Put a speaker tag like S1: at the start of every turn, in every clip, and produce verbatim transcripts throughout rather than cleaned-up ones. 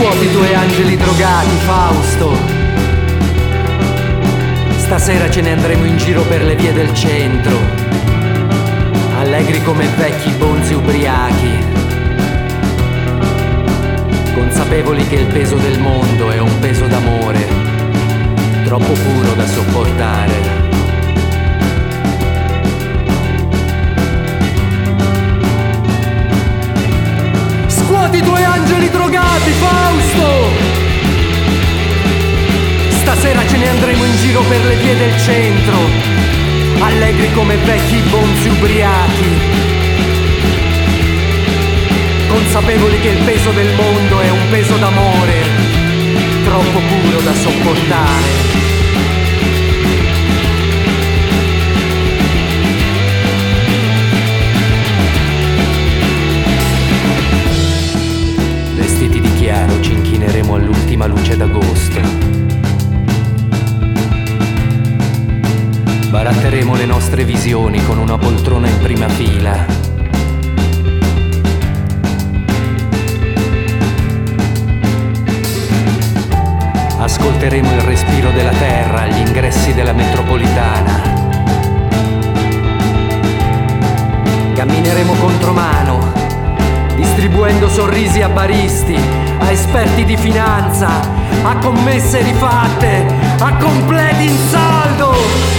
S1: Scuoti i tuoi angeli drogati, Fausto. Stasera ce ne andremo in giro per le vie del centro, allegri come vecchi bonzi ubriachi, consapevoli che il peso del mondo è un peso d'amore, troppo puro da sopportare. Scuoti i tuoi angeli drogati, Fausto. Stasera ce ne andremo in giro per le vie del centro, allegri come vecchi bonzi ubriachi, consapevoli che il peso del mondo è un peso d'amore, troppo puro da sopportare. Vestiti di chiaro ci inchineremo all'ultima luce d'agosto. Baratteremo le nostre visioni con una poltrona in prima fila. Ascolteremo il respiro della terra agli ingressi della metropolitana. Cammineremo contromano, distribuendo sorrisi a baristi, a esperti di finanza, a commesse rifatte, a completi in saldo.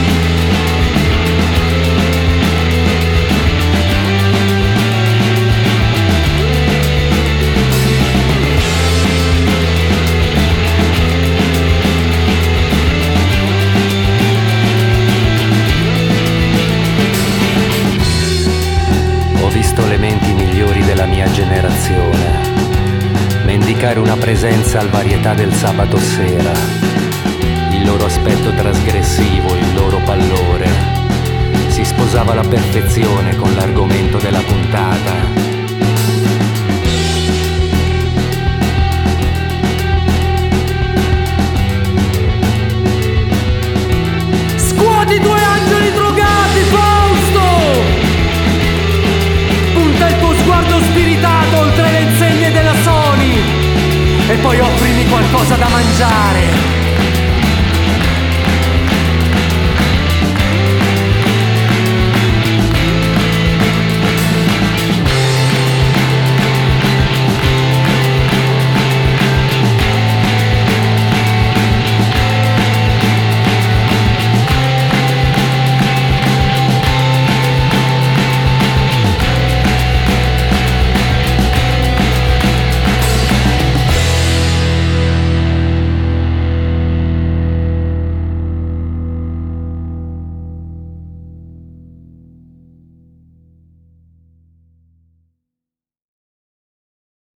S1: Le menti migliori della mia generazione mendicare una presenza al varietà del sabato sera, il loro aspetto trasgressivo, il loro pallore si sposava alla perfezione con l'argomento della puntata. Scuoti i tuoi angeli drogati, Fausto! Sguardo spiritato oltre le insegne della Sony e poi offrimi qualcosa da mangiare.